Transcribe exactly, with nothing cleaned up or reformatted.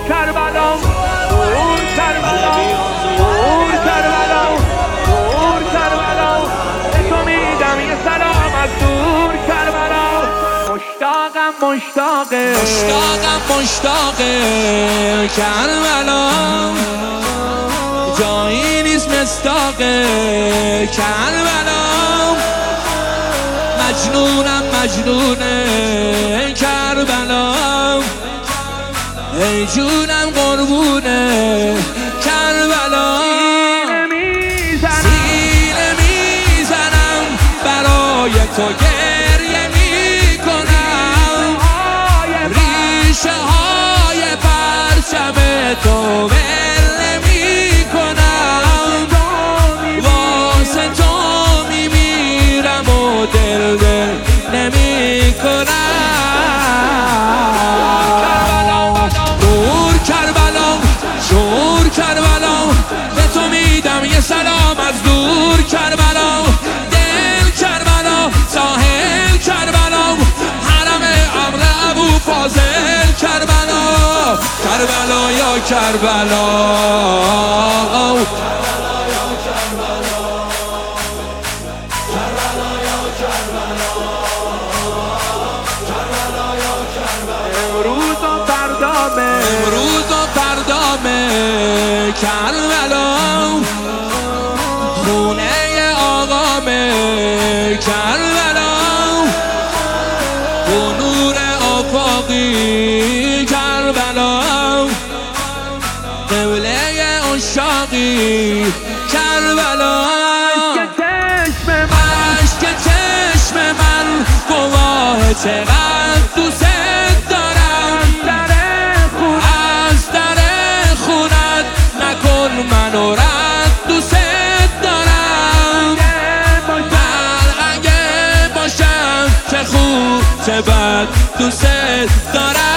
کربلا دور کربلا دور کربلا دور کربلا به تو میدم یه سلام از دور کربلا مشتاقم مشتاقه مشتاقم مشتاقه کربلا جایی نیست مصداقه کربلا مجنونم مجنونه کربلا ای جونم قربونه کربلا سینه میزنم برای تو گریه میکنم ریشه های پرچم تو ول نمیکنم واسه تو میمیرم و دل دل نمیکنم یه سلام از دور کربلا دل کربلا ساحل کربلا حرم امر ابو فاضل کربلا کربلا یا کربلا امروز و فردامه امروز و فردامه کربلا خونه آقامه کربلا با نور آفاقی کربلا قبله عشاقی کربلا عشق چشم من گواه چقدر دوست دارم از در خونت نکن منو رد دوست دارم من اگه باشم چه خوب چه بد دوست دارم